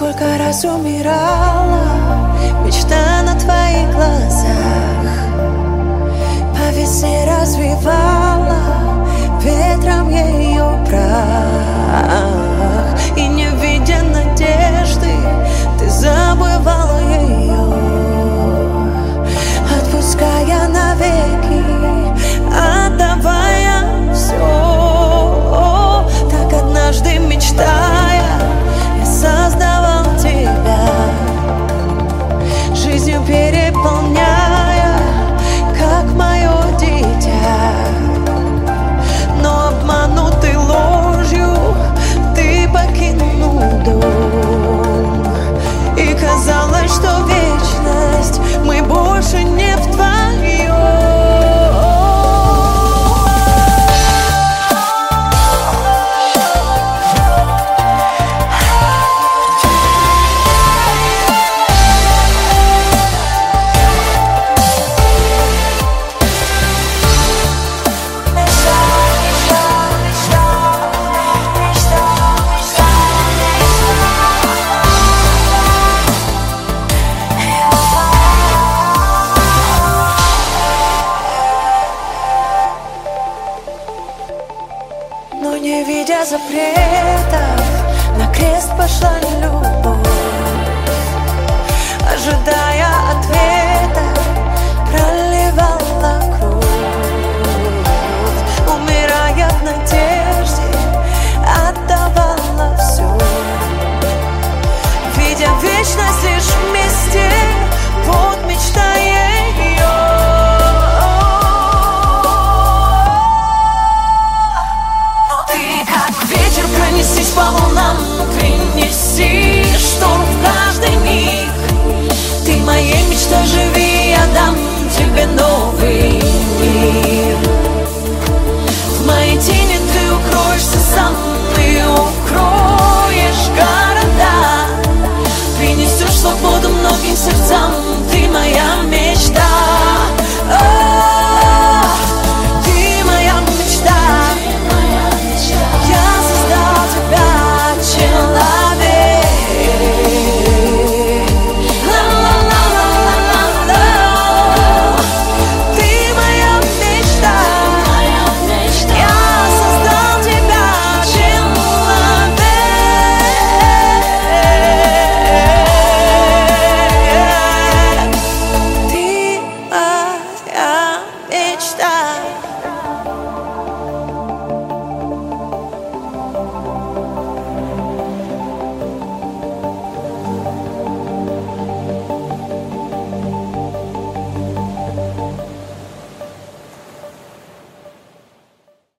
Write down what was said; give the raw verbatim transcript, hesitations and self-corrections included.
Сколько раз умирала мечта на твоих глазах, по весне развивала ветром ее прах. И не видя надежды, ты забывала ее, отпуская навеки, отдавая все. Так однажды мечтая, я создавал тебя, жизнью переполняя, как мое дитя. Но обманутый ложью ты покинул дом, и казалось, что вечность мы больше не вдвоем. Но не видя запретов, на крест пошла любовь.